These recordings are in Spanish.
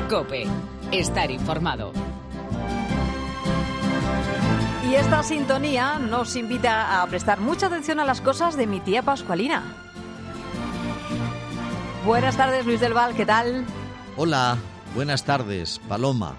COPE. Estar informado. Y esta sintonía nos invita a prestar mucha atención a las cosas de mi tía Pascualina. Buenas tardes, Luis del Val, ¿qué tal? Hola, buenas tardes, Paloma.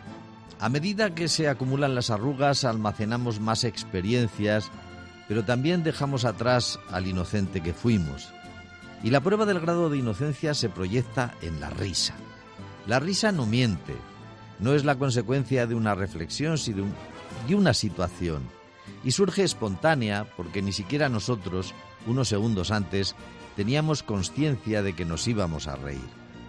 A medida que se acumulan las arrugas, almacenamos más experiencias, pero también dejamos atrás al inocente que fuimos. Y la prueba del grado de inocencia se proyecta en la risa. La risa no miente, no es la consecuencia de una reflexión, sino de una situación. Y surge espontánea porque ni siquiera nosotros, unos segundos antes, teníamos consciencia de que nos íbamos a reír.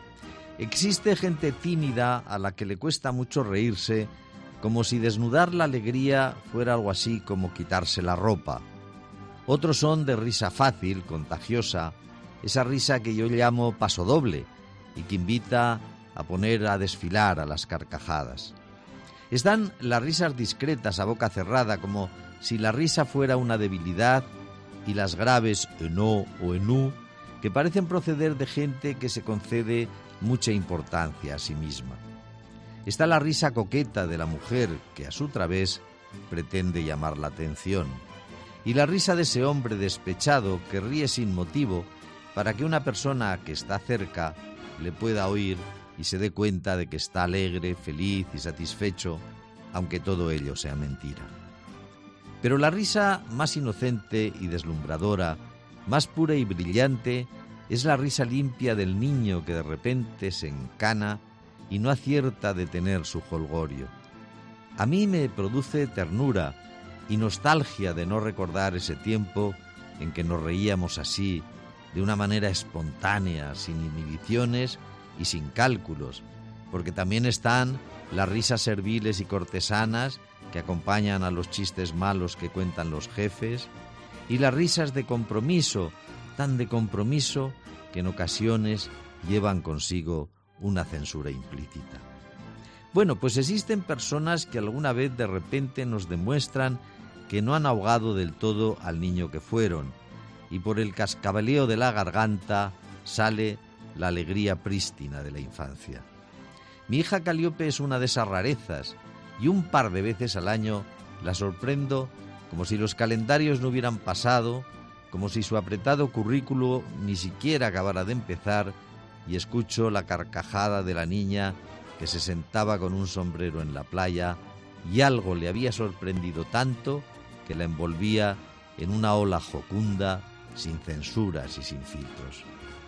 Existe gente tímida a la que le cuesta mucho reírse, como si desnudar la alegría fuera algo así como quitarse la ropa. Otros son de risa fácil, contagiosa, esa risa que yo llamo pasodoble y que invita a poner a desfilar a las carcajadas. Están las risas discretas a boca cerrada, como si la risa fuera una debilidad, y las graves en o en u, que parecen proceder de gente que se concede mucha importancia a sí misma. Está la risa coqueta de la mujer, que a su través pretende llamar la atención, y la risa de ese hombre despechado que ríe sin motivo para que una persona que está cerca le pueda oír y se dé cuenta de que está alegre, feliz y satisfecho, aunque todo ello sea mentira. Pero la risa más inocente y deslumbradora, más pura y brillante, es la risa limpia del niño que de repente se encana y no acierta a detener su jolgorio. A mí me produce ternura y nostalgia de no recordar ese tiempo en que nos reíamos así, de una manera espontánea, sin inhibiciones y sin cálculos, porque también están las risas serviles y cortesanas que acompañan a los chistes malos que cuentan los jefes, y las risas de compromiso, tan de compromiso que en ocasiones llevan consigo una censura implícita. Bueno, pues existen personas que alguna vez de repente nos demuestran que no han ahogado del todo al niño que fueron, y por el cascabeleo de la garganta sale la alegría prístina de la infancia. Mi hija Calíope es una de esas rarezas, y un par de veces al año la sorprendo como si los calendarios no hubieran pasado, como si su apretado currículo ni siquiera acabara de empezar, y escucho la carcajada de la niña que se sentaba con un sombrero en la playa y algo le había sorprendido tanto que la envolvía en una ola jocunda, sin censuras y sin filtros.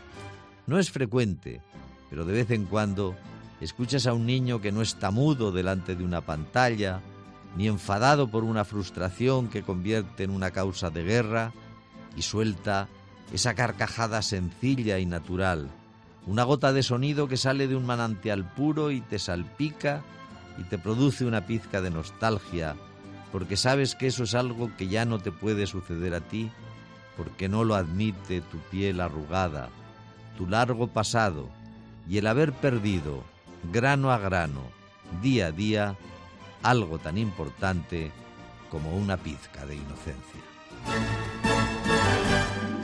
No es frecuente, pero de vez en cuando escuchas a un niño que no está mudo delante de una pantalla, ni enfadado por una frustración que convierte en una causa de guerra, y suelta esa carcajada sencilla y natural, una gota de sonido que sale de un manantial puro y te salpica y te produce una pizca de nostalgia, porque sabes que eso es algo que ya no te puede suceder a ti, porque no lo admite tu piel arrugada, tu largo pasado y el haber perdido, grano a grano, día a día, algo tan importante como una pizca de inocencia.